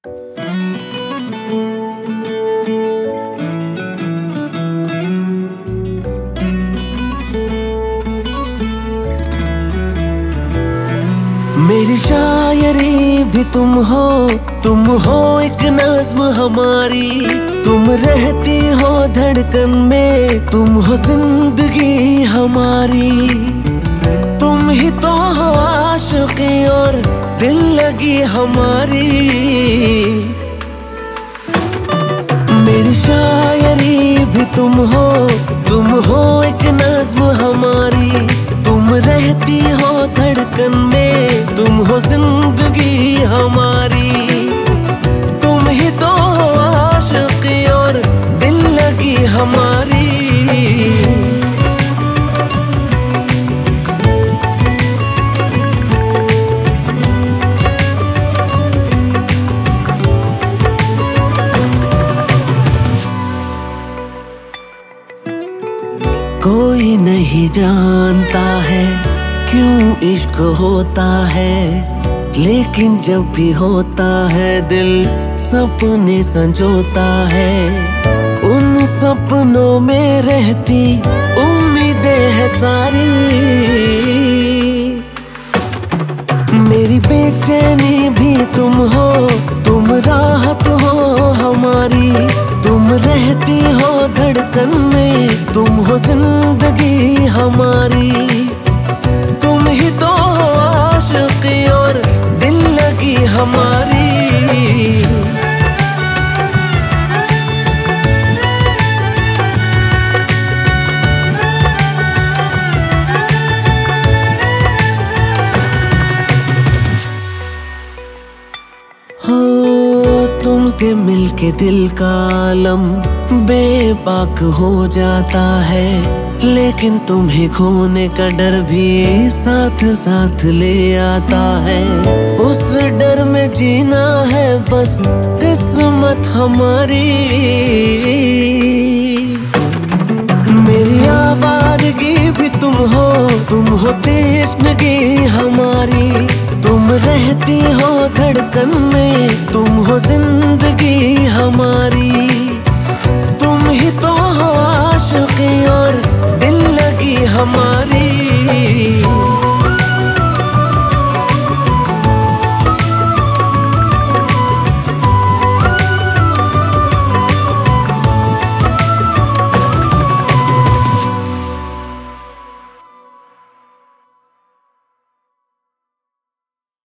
मेरी शायरी भी तुम हो एक नज्म हमारी। तुम रहती हो धड़कन में, तुम हो जिंदगी हमारी। तुम ही तो हो आशिकी और दिल लगी हमारी। मेरी शायरी भी तुम हो एक नज्म हमारी। तुम रहती हो धड़कन में, तुम हो जिंदगी हमारी। तुम ही तो हो आशिकी और दिल लगी हमारी। कोई नहीं जानता है क्यों इश्क होता है, लेकिन जब भी होता है दिल सपने संजोता है। उन सपनों में रहती उम्मीदें हैं सारी। मेरी बेचैनी भी तुम हो, तुम राहत हो हमारी। तुम रहती हो धड़कन में, तुम हो जिंदगी हमारी। तुम ही तो हो आशिकी और दिल लगी हमारी। तुमसे मिलके दिल का आलम बेबाक हो जाता है, लेकिन तुम्हें खोने का डर भी साथ साथ ले आता है। उस डर में जीना है बस किस्मत हमारी। मेरी आवारगी भी तुम हो तृष्णगी हमारी। तुम रहती हो धड़कन में, तुम हो जिंदगी हमारी। तुम ही तो हो आशिकी और दिल लगी हमारी।